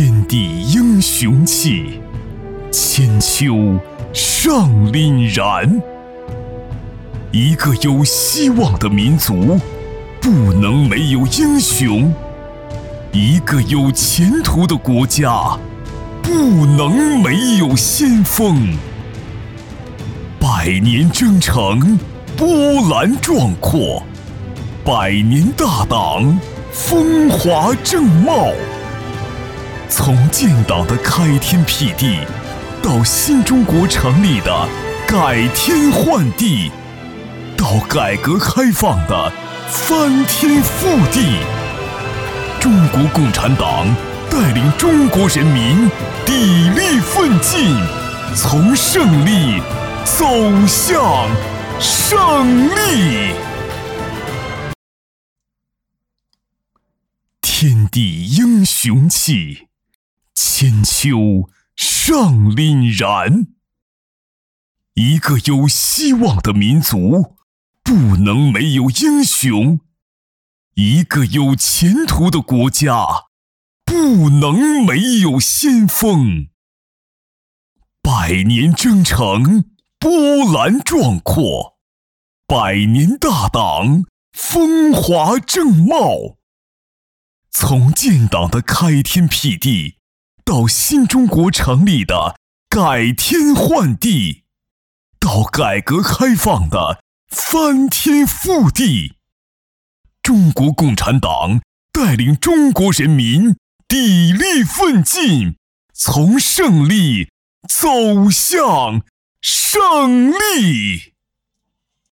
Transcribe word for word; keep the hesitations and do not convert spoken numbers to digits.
天地英雄气，千秋尚凛然。一个有希望的民族，不能没有英雄；一个有前途的国家，不能没有先锋。百年征程，波澜壮阔；百年大党，风华正茂。从建党的开天辟地，到新中国成立的改天换地，到改革开放的翻天覆地，中国共产党带领中国人民砥砺奋进，从胜利走向胜利。天地英雄气，千秋尚凛然。一个有希望的民族，不能没有英雄；一个有前途的国家，不能没有先锋。百年征程，波澜壮阔；百年大党，风华正茂。从建党的开天辟地，到新中国成立的改天换地，到改革开放的翻天覆地，中国共产党带领中国人民砥砺奋进，从胜利走向胜利。